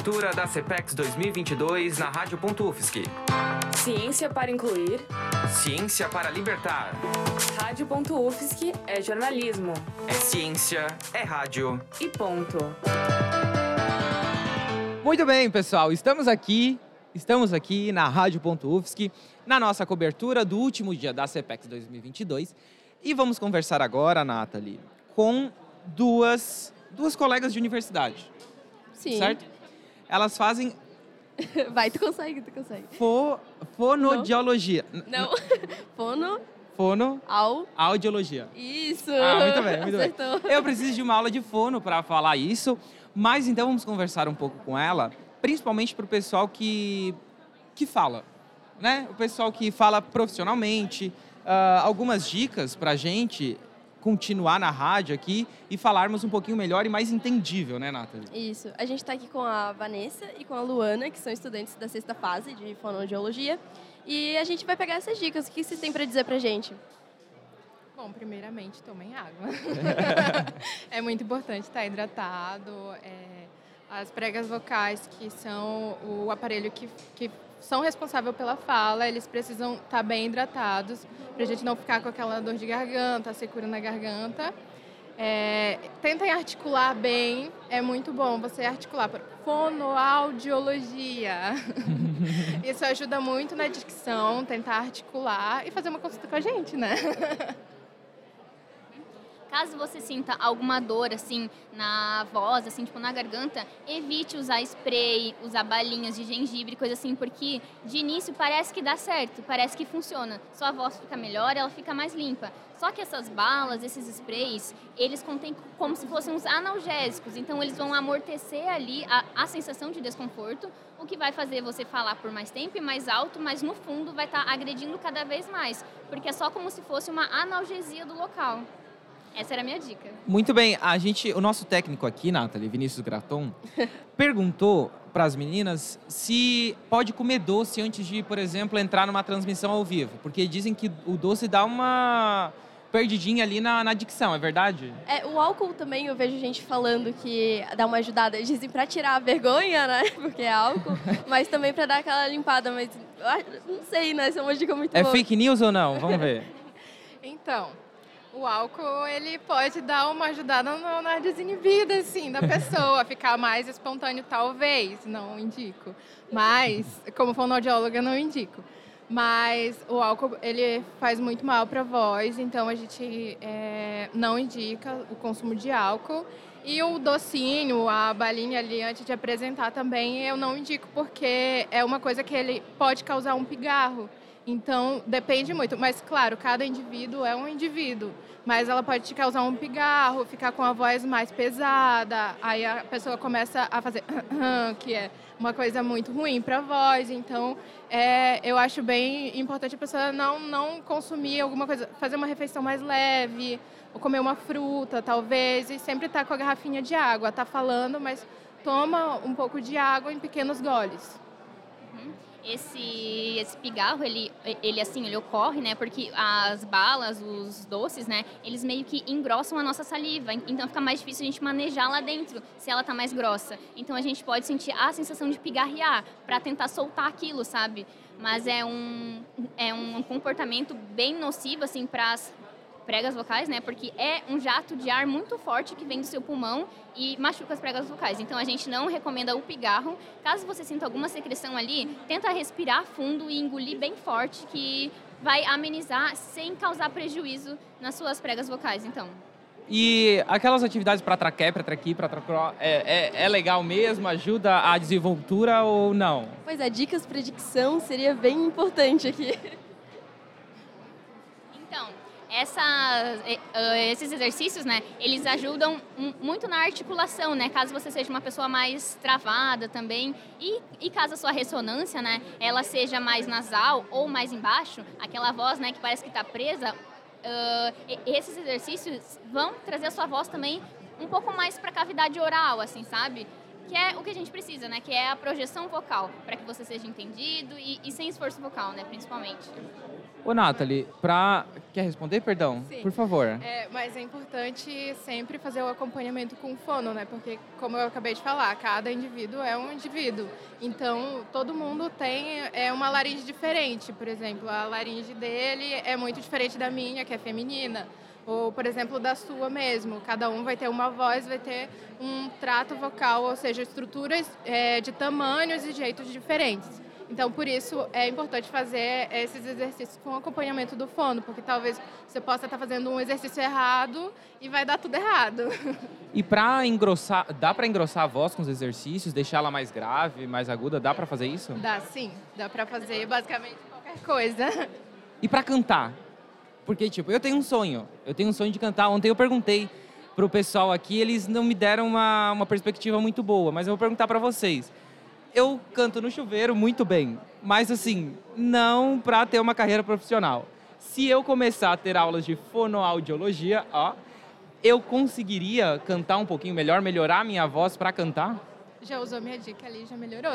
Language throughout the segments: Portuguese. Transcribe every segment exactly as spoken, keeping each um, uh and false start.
cobertura da CPEX dois mil e vinte e dois na Rádio Ponto U F S C. Ciência para incluir. Ciência para libertar. Rádio Ponto U F S C é jornalismo. É ciência, é rádio. E ponto. Muito bem, pessoal. Estamos aqui, estamos aqui na Rádio Ponto U F S C, na nossa cobertura do último dia da CPEX dois mil e vinte e dois. E vamos conversar agora, Nathalie, com duas, duas colegas de universidade. Sim. Certo? Elas fazem... Vai, tu consegue, tu consegue. Fo, fonodiologia. Não. Fono... Fono... Ao... Audiologia. Isso. Ah, muito bem, muito Acertou. bem. Eu preciso de uma aula de fono para falar isso, mas então vamos conversar um pouco com ela, principalmente para o pessoal que, que fala, né? O pessoal que fala profissionalmente, uh, algumas dicas para a gente continuar na rádio aqui e falarmos um pouquinho melhor e mais entendível, né, Nathalie? Isso. A gente está aqui com a Vanessa e com a Luana, que são estudantes da sexta fase de fonoaudiologia. E a gente vai pegar essas dicas. O que vocês têm para dizer para a gente? Bom, primeiramente, tomem água. É muito importante estar hidratado. É, as pregas vocais, que são o aparelho que, que são responsáveis pela fala, eles precisam estar bem hidratados para a gente não ficar com aquela dor de garganta, secura na garganta. É, tentem articular bem, é muito bom você articular por fonoaudiologia. Isso ajuda muito na dicção, tentar articular e fazer uma consulta com a gente, né? Caso você sinta alguma dor, assim, na voz, assim, tipo, na garganta, evite usar spray, usar balinhas de gengibre, coisa assim, porque de início parece que dá certo, parece que funciona. Sua voz fica melhor, ela fica mais limpa. Só que essas balas, esses sprays, eles contêm como se fossem uns analgésicos, então eles vão amortecer ali a, a sensação de desconforto, o que vai fazer você falar por mais tempo e mais alto, mas no fundo vai estar agredindo cada vez mais, porque é só como se fosse uma analgesia do local. Essa era a minha dica. Muito bem, a gente, o nosso técnico aqui, Nathalie, Vinícius Graton, perguntou para as meninas se pode comer doce antes de, por exemplo, entrar numa transmissão ao vivo, porque dizem que o doce dá uma perdidinha ali na, na dicção, é verdade? É, o álcool também, eu vejo gente falando que dá uma ajudada. Dizem para tirar a vergonha, né? Porque é álcool, mas também para dar aquela limpada, mas não sei, né? Essa é uma dica muito é boa. É fake news ou não? Vamos ver. Então... O álcool, ele pode dar uma ajudada na desinibida, assim, da pessoa, ficar mais espontâneo, talvez, não indico. Mas, como fonoaudióloga, não indico. Mas o álcool, ele faz muito mal para a voz, então a gente é, não indica o consumo de álcool. E o docinho, a balinha ali, antes de apresentar também, eu não indico, porque é uma coisa que ele pode causar um pigarro. Então, depende muito. Mas, claro, cada indivíduo é um indivíduo. Mas ela pode te causar um pigarro, ficar com a voz mais pesada. Aí a pessoa começa a fazer... que é uma coisa muito ruim para a voz. Então, é, eu acho bem importante a pessoa não, não consumir alguma coisa. Fazer uma refeição mais leve, ou comer uma fruta, talvez. E sempre estar com a garrafinha de água. Tá falando, mas toma um pouco de água em pequenos goles. Esse, esse pigarro, ele, ele, assim, ele ocorre, né, porque as balas, os doces, né, eles meio que engrossam a nossa saliva, então fica mais difícil a gente manejar lá dentro, se ela tá mais grossa. Então a gente pode sentir a sensação de pigarrear, para tentar soltar aquilo, sabe? Mas é um, é um comportamento bem nocivo, assim, para as pregas vocais, né, porque é um jato de ar muito forte que vem do seu pulmão e machuca as pregas vocais. Então, a gente não recomenda o pigarro. Caso você sinta alguma secreção ali, tenta respirar fundo e engolir bem forte, que vai amenizar sem causar prejuízo nas suas pregas vocais, então. E aquelas atividades para traqué, para traqui, para tracró, é, é, é legal mesmo? Ajuda a desenvoltura ou não? Pois é, dicas para dicção seria bem importante aqui. Então... Essa, esses exercícios, né, eles ajudam muito na articulação, né, caso você seja uma pessoa mais travada também, e, e caso a sua ressonância, né, ela seja mais nasal ou mais embaixo, aquela voz, né, que parece que está presa, uh, esses exercícios vão trazer a sua voz também um pouco mais para a cavidade oral, assim, sabe? Que é o que a gente precisa, né, que é a projeção vocal, para que você seja entendido e, e sem esforço vocal, né, principalmente. Ô, Nathalie, pra... quer responder, perdão? Sim. Por favor. É, mas é importante sempre fazer o acompanhamento com o fono, né? Porque, como eu acabei de falar, cada indivíduo é um indivíduo. Então, todo mundo tem é, uma laringe diferente. Por exemplo, a laringe dele é muito diferente da minha, que é feminina. Ou, por exemplo, da sua mesmo. Cada um vai ter uma voz, vai ter um trato vocal, ou seja, estruturas é, de tamanhos e jeitos diferentes. Então, por isso, é importante fazer esses exercícios com acompanhamento do fono, porque talvez você possa estar fazendo um exercício errado e vai dar tudo errado. E pra engrossar, dá pra engrossar a voz com os exercícios, deixar ela mais grave, mais aguda? Dá pra fazer isso? Dá, sim. Dá pra fazer basicamente qualquer coisa. E pra cantar? Porque, tipo, eu tenho um sonho. Eu tenho um sonho de cantar. Ontem eu perguntei pro pessoal aqui, eles não me deram uma, uma perspectiva muito boa, mas eu vou perguntar pra vocês. Eu canto no chuveiro muito bem, mas assim, não pra ter uma carreira profissional. Se eu começar a ter aulas de fonoaudiologia, ó, eu conseguiria cantar um pouquinho melhor, melhorar a minha voz pra cantar? Já usou minha dica ali, já melhorou.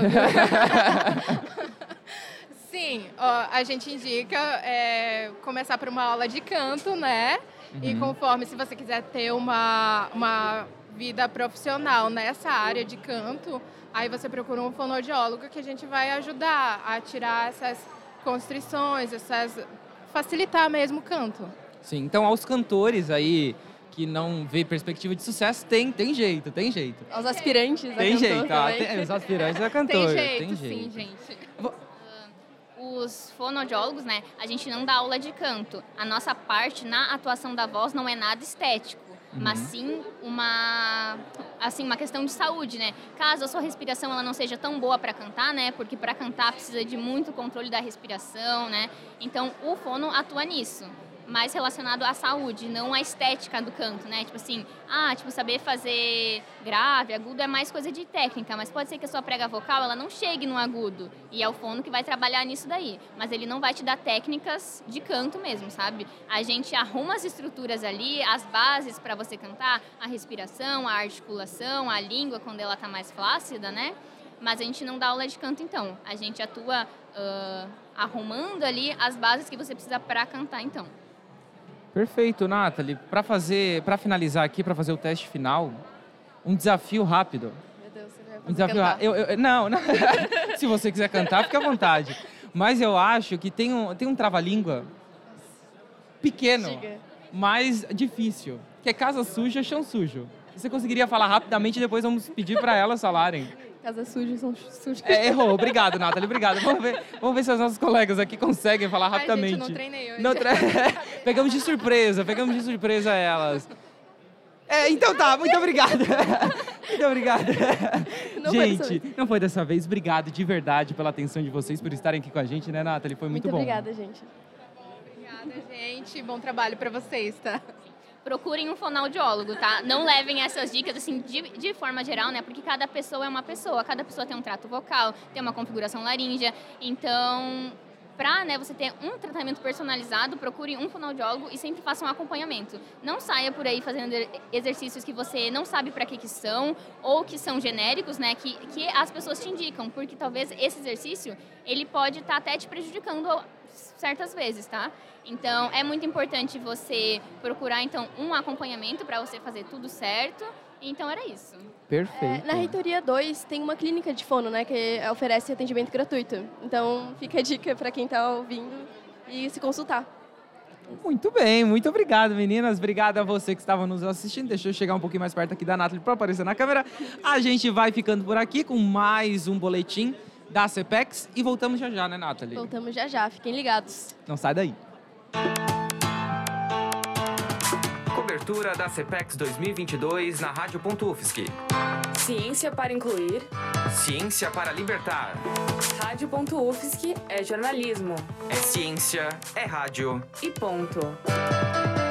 Sim, ó, a gente indica é, começar por uma aula de canto, né? Uhum. E conforme, se você quiser ter uma, uma vida profissional nessa área de canto, aí você procura um fonoaudiólogo que a gente vai ajudar a tirar essas constrições, essas, facilitar mesmo o canto. Sim, então aos cantores aí que não vê perspectiva de sucesso, tem, tem jeito, tem jeito. Aos aspirantes a Tem cantor jeito, ó, também. tem, os aspirantes a cantor. Tem jeito, tem sim, jeito. gente. Os fonoaudiólogos, né, a gente não dá aula de canto. A nossa parte na atuação da voz não é nada estético, uhum. mas sim uma, assim, uma questão de saúde, né? Caso a sua respiração ela não seja tão boa para cantar, né? Porque para cantar precisa de muito controle da respiração, né? Então, o fono atua nisso. Mais relacionado à saúde, não à estética do canto, né? Tipo assim, ah, tipo, saber fazer grave, agudo é mais coisa de técnica, mas pode ser que a sua prega vocal, ela não chegue no agudo. E é o fono que vai trabalhar nisso daí. Mas ele não vai te dar técnicas de canto mesmo, sabe? A gente arruma as estruturas ali, as bases para você cantar, a respiração, a articulação, a língua, quando ela tá mais flácida, né? Mas a gente não dá aula de canto, então. A gente atua uh, arrumando ali as bases que você precisa para cantar, então. Perfeito, Nathalie. Para fazer, para finalizar aqui, para fazer o teste final, um desafio rápido. Meu Deus, você vai fazer Um desafio cantar. rápido. Eu, eu, não, não. Se você quiser cantar, fique à vontade. Mas eu acho que tem um, tem um trava-língua pequeno, Diga. mas difícil, que é casa suja, chão sujo. Você conseguiria falar rapidamente e depois vamos pedir para elas falarem. Casa suja, são sujas. É, errou. Obrigado, Nathalie. Obrigado. Vamos ver, vamos ver se os nossos colegas aqui conseguem falar rapidamente. Ai, gente, eu não treinei hoje. Não tre... Pegamos de surpresa, pegamos de surpresa elas. É, então tá, muito obrigada. Muito obrigada. Não foi dessa Gente, não foi dessa vez. Obrigado de verdade pela atenção de vocês, por estarem aqui com a gente, né, Nathalie? Foi muito, Muito bom. obrigada, gente. Obrigada, gente. Bom trabalho para vocês, tá? Procurem um fonoaudiólogo, tá? Não levem essas dicas, assim, de, de forma geral, né? Porque cada pessoa é uma pessoa, cada pessoa tem um trato vocal, tem uma configuração laríngea. Então, pra, né, você ter um tratamento personalizado, procure um fonoaudiólogo e sempre faça um acompanhamento. Não saia por aí fazendo exercícios que você não sabe para que que são ou que são genéricos, né? Que, que as pessoas te indicam, porque talvez esse exercício, ele pode estar até te prejudicando certas vezes, tá? Então, é muito importante você procurar, então, um acompanhamento para você fazer tudo certo. Então, era isso. Perfeito. É, na Reitoria dois tem uma clínica de fono, né, que oferece atendimento gratuito. Então, fica a dica para quem está ouvindo e se consultar. Muito bem, muito obrigado, meninas. Obrigado a você que estava nos assistindo. Deixa eu chegar um pouquinho mais perto aqui da Nathalie para aparecer na câmera. A gente vai ficando por aqui com mais um boletim da CEPEX e voltamos já já, né, Nathalie? Voltamos já já, fiquem ligados. Não sai daí. Cobertura da CEPEX dois mil e vinte e dois na Rádio Ponto UFSC. Ciência para incluir. Ciência para libertar. Rádio Ponto UFSC é jornalismo. É ciência, é rádio. E ponto.